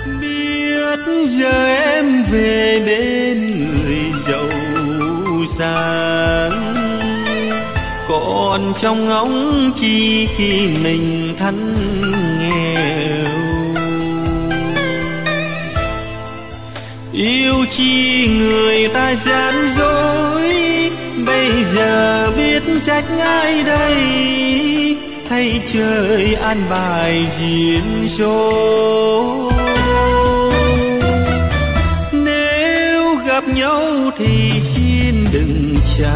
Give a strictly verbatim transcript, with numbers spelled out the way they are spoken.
Biết giờ em về bên người giàu sang, còn trong ngóng chi khi mình thân nghèo. Yêu chi người ta gian dối, bây giờ biết trách ai đây, hay trời an bài duyên số. Nếu gặp nhau thì xin đừng trả